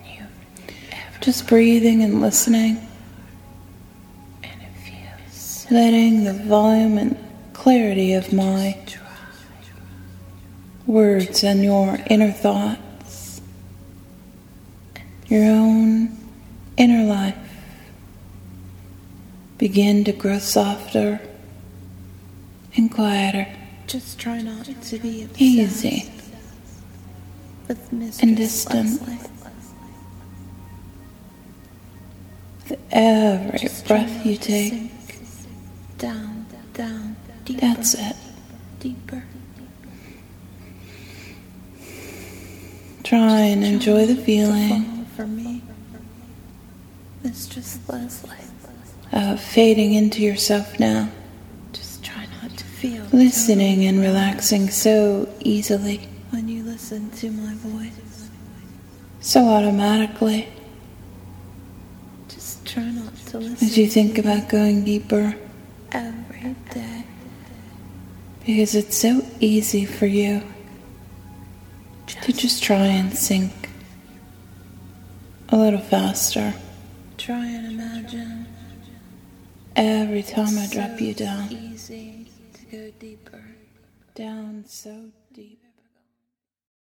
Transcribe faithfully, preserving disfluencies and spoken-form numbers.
Just breathing and listening. And it feels so letting the volume and clarity of my words and your inner thoughts, your own inner life, begin to grow softer and quieter. Just try not to be obsessed easy with Mistress and distant. Leslie. With every Just try breath not you to take, sink down, down, deeper, that's it. deeper. Try and Just enjoy the try feeling to fall for me, Mistress Leslie. of fading into yourself now, Just try not to feel listening and relaxing so easily, when you listen to my voice. so automatically, Just try not to listen as you think to me about going deeper, every day. because it's so easy for you to just try and sink a little faster Try and imagine every time I it's drop so you down, easy to go deeper. down so deep.